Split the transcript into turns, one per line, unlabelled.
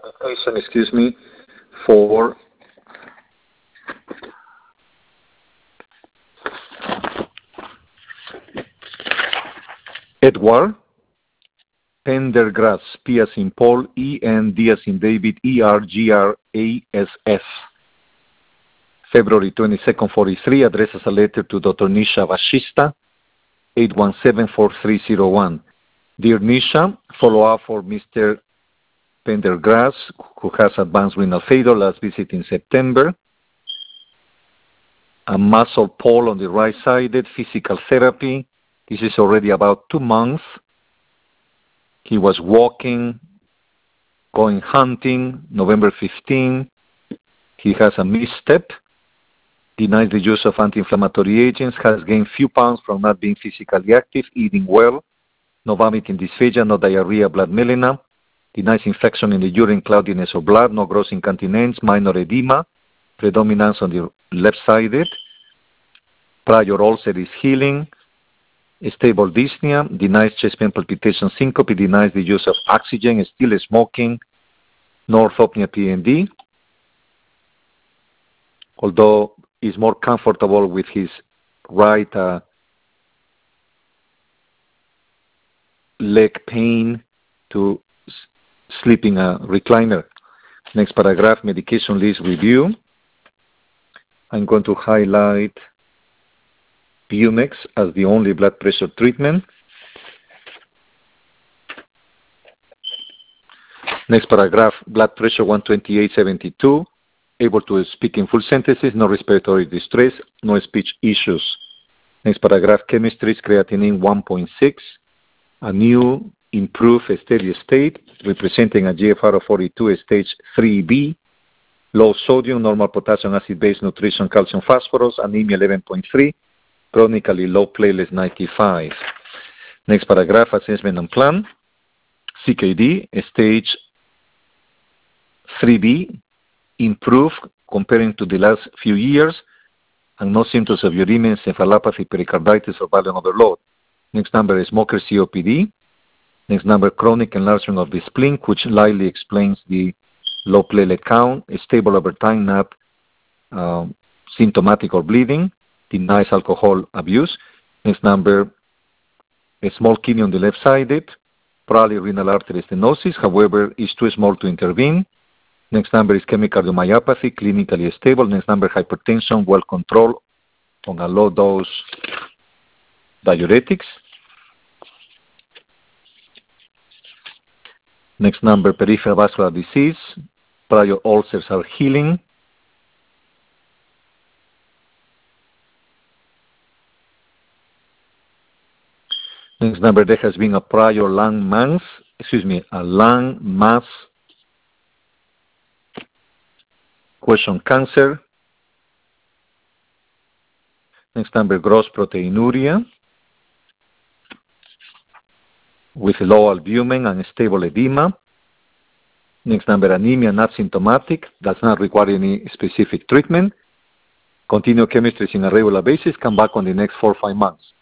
application, for Edward Pendergrass, P as in Paul, E-N, D as in David, E-R-G-R-A-S-S. February 22nd, 43, addresses a letter to Dr. Nisha Vashista, 817-4301. Dear Nisha, follow up for Mr. Pendergrass, who has advanced renal failure, last visit in September. A muscle pull on the right-sided, physical therapy. This is already about 2 months. He was walking, going hunting, November 15. He has a misstep, denies the use of anti-inflammatory agents, has gained few pounds from not being physically active, eating well, no vomiting, dysphagia, no diarrhea, blood melena, denies infection in the urine, cloudiness of blood, no gross incontinence, minor edema, predominance on the left-sided, prior ulcer is healing, stable dyspnea, denies chest pain, palpitation, syncope, denies the use of oxygen, still smoking, no orthopnea, PND, although is more comfortable with his right leg pain to sleeping a recliner. Next paragraph, medication list review. I'm going to highlight Bumex as the only blood pressure treatment. Next paragraph, blood pressure 128/72, able to speak in full sentences, no respiratory distress, no speech issues. Next paragraph, chemistry, creatinine 1.6, a new improved steady state, representing a GFR of 42, stage 3B, low sodium, normal potassium acid-base nutrition, calcium, phosphorus, anemia 11.3, chronically low platelets 95. Next paragraph, assessment and plan. CKD, stage 3B, improved comparing to the last few years, and no symptoms of uremia, encephalopathy, pericarditis, or volume overload. Next number is smoker COPD. Next number, chronic enlargement of the spleen, which lightly explains the low platelet count, stable over time, not symptomatic or bleeding, denies alcohol abuse. Next number, a small kidney on the left-sided, probably renal artery stenosis, however, is too small to intervene. Next number is chemical cardiomyopathy, clinically stable. Next number, hypertension, well controlled on a low dose diuretics. Next number, peripheral vascular disease, prior ulcers are healing. Next number, there has been a prior lung mass, question cancer. Next number, gross proteinuria with low albumin and stable edema. Next number, anemia, not symptomatic, does not require any specific treatment. Continue chemistry on a regular basis, come back on the next 4 or 5 months.